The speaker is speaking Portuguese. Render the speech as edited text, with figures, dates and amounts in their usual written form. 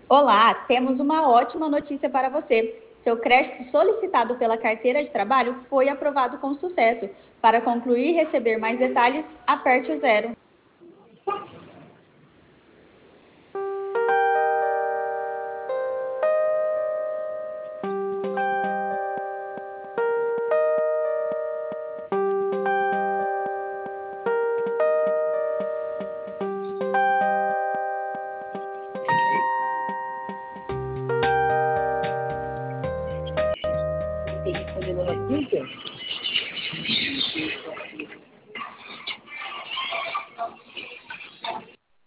Olá, temos uma ótima notícia para você. Seu crédito solicitado pela carteira de trabalho foi aprovado com sucesso. Para concluir e receber mais detalhes, aperte o zero. Estou respondendo na quinta?